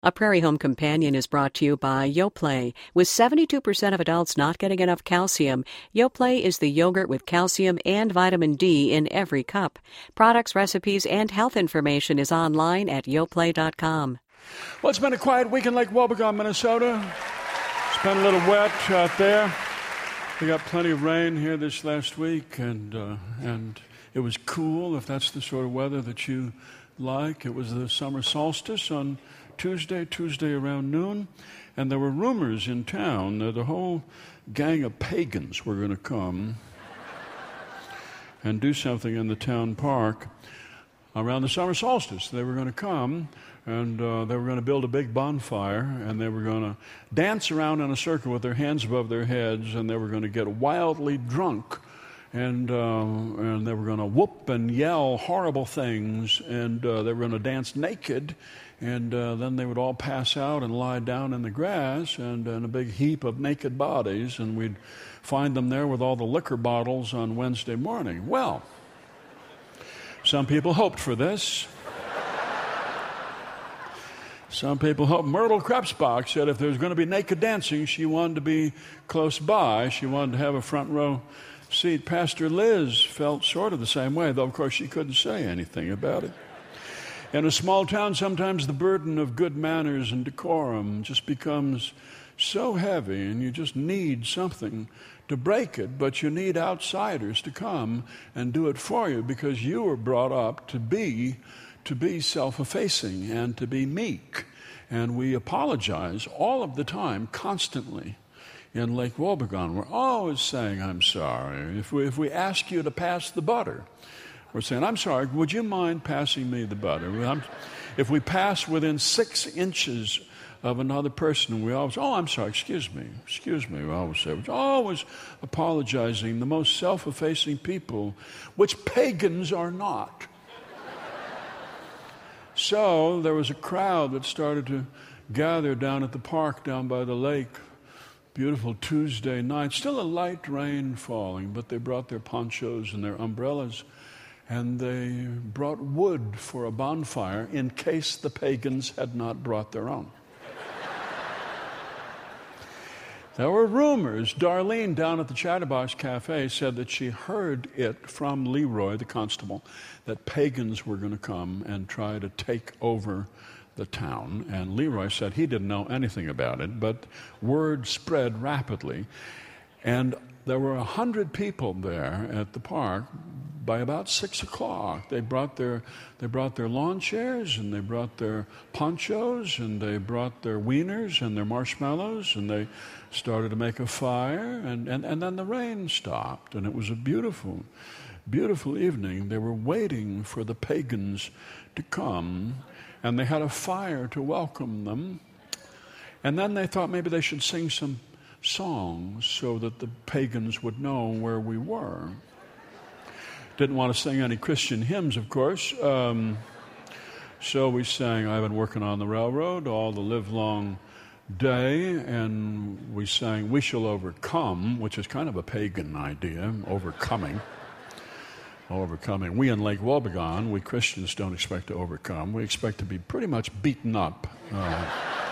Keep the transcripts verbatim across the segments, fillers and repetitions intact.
A Prairie Home Companion is brought to you by Yoplait. With seventy-two percent of adults not getting enough calcium, Yoplait is the yogurt with calcium and vitamin D in every cup. Products, recipes, and health information is online at yoplait dot com. Well, it's been a quiet week in Lake Wobegon, Minnesota. It's been a little wet out there. We got plenty of rain here this last week, and uh, and it was cool, if that's the sort of weather that you like. It was the summer solstice on Tuesday, Tuesday around noon, and there were rumors in town that a whole gang of pagans were going to come and do something in the town park around the summer solstice. They were going to come, and uh, they were going to build a big bonfire, and they were going to dance around in a circle with their hands above their heads, and they were going to get wildly drunk, and uh, and they were going to whoop and yell horrible things, and uh, they were going to dance naked. And uh, then they would all pass out and lie down in the grass and in a big heap of naked bodies, and we'd find them there with all the liquor bottles on Wednesday morning. Well, some people hoped for this. Some people hoped. Myrtle Krebsbach said if there was going to be naked dancing, she wanted to be close by. She wanted to have a front row seat. Pastor Liz felt sort of the same way, though, of course, she couldn't say anything about it. In a small town, sometimes the burden of good manners and decorum just becomes so heavy, and you just need something to break it, but you need outsiders to come and do it for you, because you were brought up to be to be self-effacing and to be meek. And we apologize all of the time, constantly. In Lake Wobegon, we're always saying, I'm sorry. If we, if we ask you to pass the butter, we're saying, I'm sorry, would you mind passing me the butter? I'm, if we pass within six inches of another person, we always, oh, I'm sorry, excuse me, excuse me, we always say. We're always apologizing, the most self-effacing people, which pagans are not. So there was a crowd that started to gather down at the park down by the lake. Beautiful Tuesday night, still a light rain falling, but they brought their ponchos and their umbrellas. And they brought wood for a bonfire in case the pagans had not brought their own. There were rumors. Darlene down at the Chatterbox Cafe said that she heard it from Leroy, the constable, that pagans were going to come and try to take over the town. And Leroy said he didn't know anything about it, but word spread rapidly. And there were a hundred people there at the park. By about six o'clock, they brought their they brought their lawn chairs, and they brought their ponchos, and they brought their wieners and their marshmallows, and they started to make a fire, and, and, and then the rain stopped, and it was a beautiful, beautiful evening. They were waiting for the pagans to come, and they had a fire to welcome them. And then they thought maybe they should sing some songs so that the pagans would know where we were. Didn't want to sing any Christian hymns, of course. Um, so we sang, I've been working on the railroad all the livelong day, and we sang, We Shall Overcome, which is kind of a pagan idea, overcoming. Overcoming. We in Lake Wobegon, we Christians don't expect to overcome. We expect to be pretty much beaten up. Uh,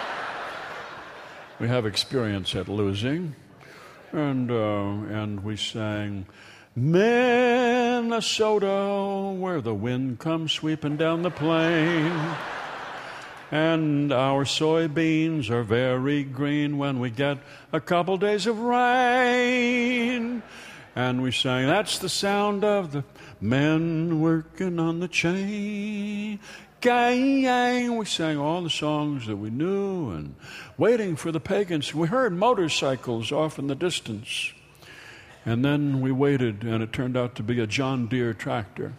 we have experience at losing. And, uh, and we sang, Minnesota, where the wind comes sweeping down the plain, and our soybeans are very green when we get a couple days of rain. And we sang, that's the sound of the men working on the chain gang. We sang all the songs that we knew and waiting for the pagans. We heard motorcycles off in the distance. And then we waited, and it turned out to be a John Deere tractor.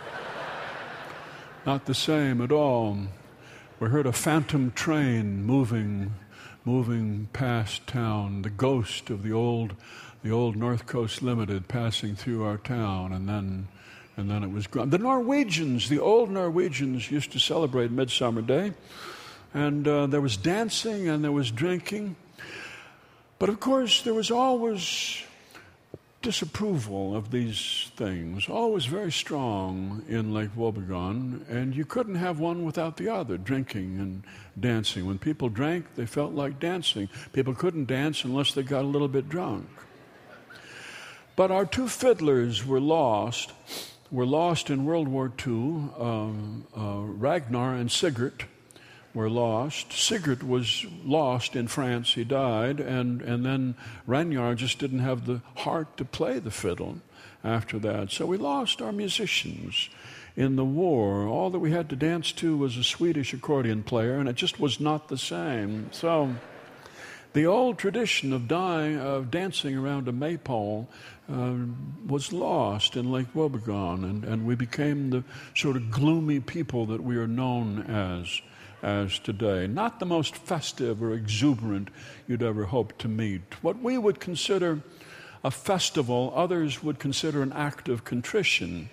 Not the same at all. We heard a phantom train moving, moving past town, the ghost of the old, the old North Coast Limited passing through our town, and then, and then it was gone. The Norwegians, the old Norwegians, used to celebrate Midsummer Day, and uh, there was dancing and there was drinking, but of course there was always disapproval of these things, always very strong in Lake Wobegon, and you couldn't have one without the other, drinking and dancing. When people drank, they felt like dancing. People couldn't dance unless they got a little bit drunk. But our two fiddlers were lost, were lost in World War Two. Um, uh, Ragnar and Sigurd were lost. Sigurd was lost in France. He died, and, and then Ragnar just didn't have the heart to play the fiddle after that. So we lost our musicians in the war. All that we had to dance to was a Swedish accordion player, and it just was not the same. So the old tradition of, die, of dancing around a maypole uh, was lost in Lake Wobegon, and, and we became the sort of gloomy people that we are known as. as today. Not the most festive or exuberant you'd ever hope to meet. What we would consider a festival, others would consider an act of contrition.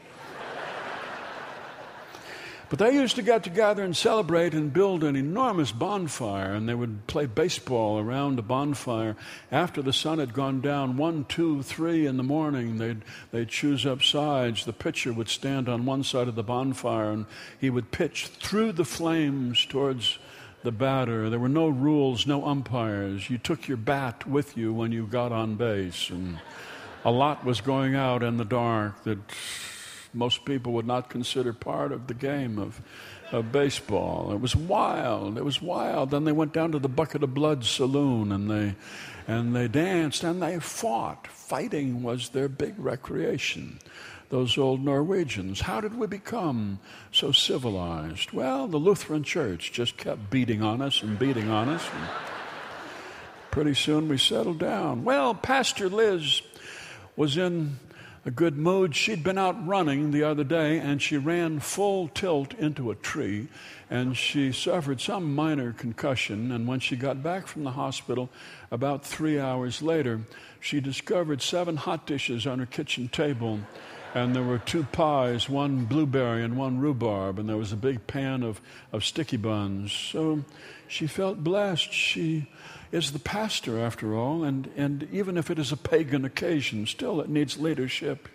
But they used to get together and celebrate and build an enormous bonfire, and they would play baseball around the bonfire. After the sun had gone down, one, two, three in the morning, they'd, they'd choose up sides. The pitcher would stand on one side of the bonfire, and he would pitch through the flames towards the batter. There were no rules, no umpires. You took your bat with you when you got on base, and a lot was going out in the dark that most people would not consider part of the game of, of baseball. It was wild. It was wild. Then they went down to the Bucket of Blood saloon, and they and they danced and they fought. Fighting was their big recreation. Those old Norwegians. How did we become so civilized? Well, the Lutheran Church just kept beating on us and beating on us. And pretty soon we settled down. Well, Pastor Liz was in a good mood. She'd been out running the other day, and she ran full tilt into a tree, and she suffered some minor concussion. And when she got back from the hospital about three hours later, she discovered seven hot dishes on her kitchen table, and there were two pies, one blueberry and one rhubarb, and there was a big pan of, of sticky buns. So she felt blessed. She is the pastor, after all, and, and even if it is a pagan occasion, still it needs leadership.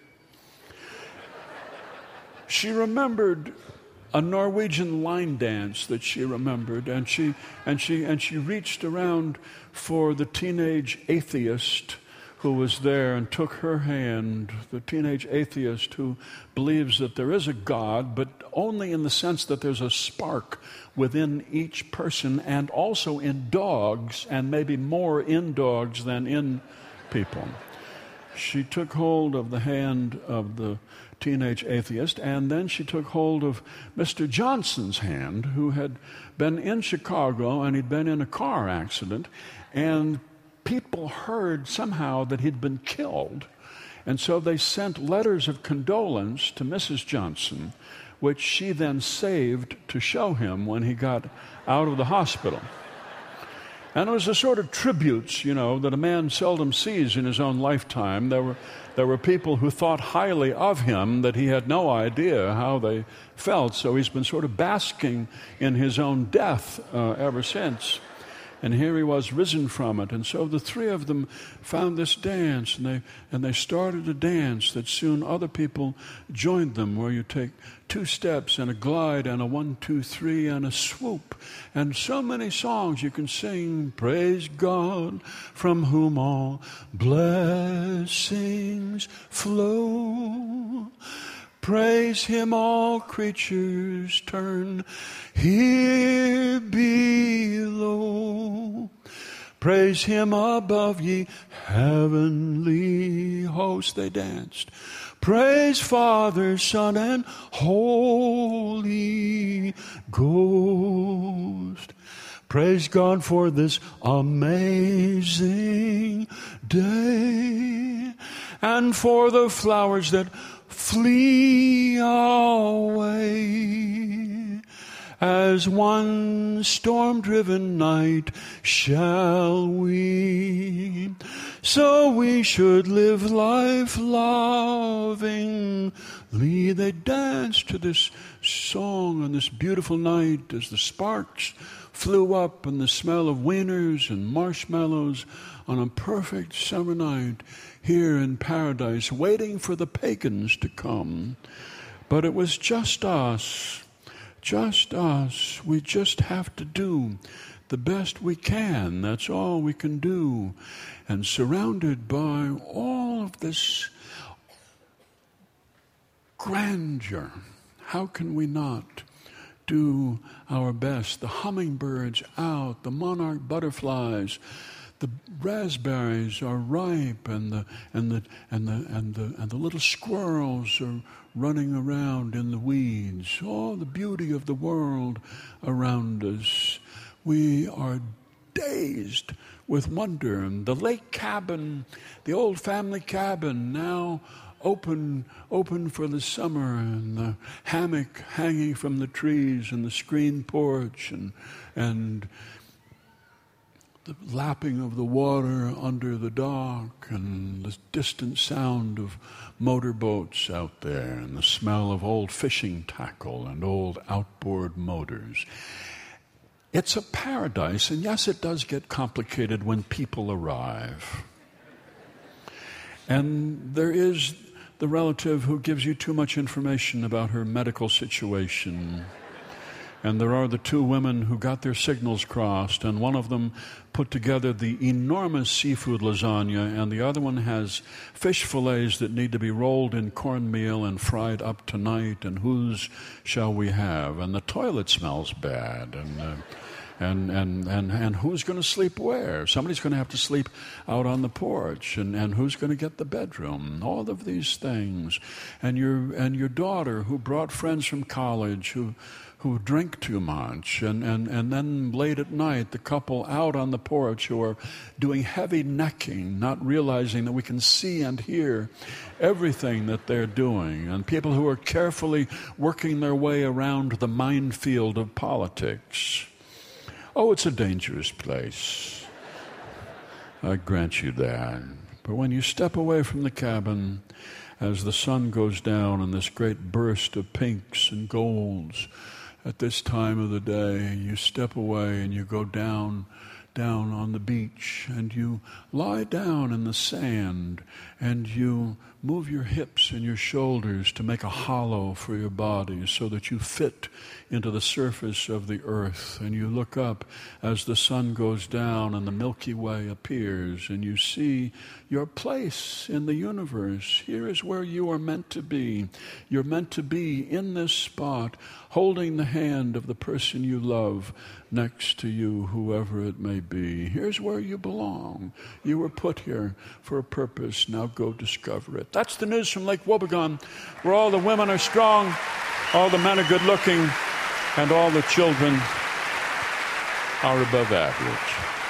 She remembered a Norwegian line dance that she remembered, and she and she and she reached around for the teenage atheist who was there and took her hand, the teenage atheist who believes that there is a God, but only in the sense that there's a spark within each person, and also in dogs, and maybe more in dogs than in people. She took hold of the hand of the teenage atheist, and then she took hold of Mister Johnson's hand, who had been in Chicago, and he'd been in a car accident, and people heard somehow that he'd been killed. And so they sent letters of condolence to Missus Johnson, which she then saved to show him when he got out of the hospital. And it was a sort of tributes, you know, that a man seldom sees in his own lifetime. There were there were people who thought highly of him that he had no idea how they felt. So he's been sort of basking in his own death uh, ever since. And here he was, risen from it. And so the three of them found this dance, and they and they started a dance that soon other people joined them, where you take two steps and a glide and a one, two, three and a swoop. And so many songs you can sing. Praise God, from whom all blessings flow. Praise him, all creatures turn here below. Praise him above, ye heavenly hosts. They danced. Praise Father, Son, and Holy Ghost. Praise God for this amazing day, and for the flowers that flee away. As one storm-driven night shall we, so we should live life lovingly. They danced to this song on this beautiful night as the sparks flew up, and the smell of wieners and marshmallows on a perfect summer night here in paradise, waiting for the pagans to come. But it was just us, just us. We just have to do the best we can. That's all we can do. And surrounded by all of this grandeur, how can we not do our best? The hummingbirds out, the monarch butterflies, the raspberries are ripe, and the and the and the and the and the little squirrels are running around in the weeds. All the beauty of the world around us. We are dazed with wonder. And the lake cabin, the old family cabin, now open open for the summer, and the hammock hanging from the trees, and the screen porch, and and the lapping of the water under the dock, and the distant sound of motorboats out there, and the smell of old fishing tackle and old outboard motors. It's a paradise, and yes, it does get complicated when people arrive. And there is the relative who gives you too much information about her medical situation. And there are the two women who got their signals crossed, and one of them put together the enormous seafood lasagna, and the other one has fish fillets that need to be rolled in cornmeal and fried up tonight, and whose shall we have? And the toilet smells bad, and uh, and, and, and, and who's going to sleep where? Somebody's going to have to sleep out on the porch, and, and who's going to get the bedroom? All of these things. And your, and your daughter who brought friends from college who... who drink too much, and, and, and then late at night, the couple out on the porch who are doing heavy necking, not realizing that we can see and hear everything that they're doing, and people who are carefully working their way around the minefield of politics. Oh, it's a dangerous place. I grant you that. But when you step away from the cabin, as the sun goes down in this great burst of pinks and golds, at this time of the day, you step away and you go down, down on the beach, and you lie down in the sand, and you move your hips and your shoulders to make a hollow for your body so that you fit into the surface of the earth. And you look up as the sun goes down and the Milky Way appears, and you see your place in the universe. Here is where you are meant to be. You're meant to be in this spot, holding the hand of the person you love next to you, whoever it may be. Here's where you belong. You were put here for a purpose. Now go discover it. That's the news from Lake Wobegon, where all the women are strong, all the men are good looking, and all the children are above average.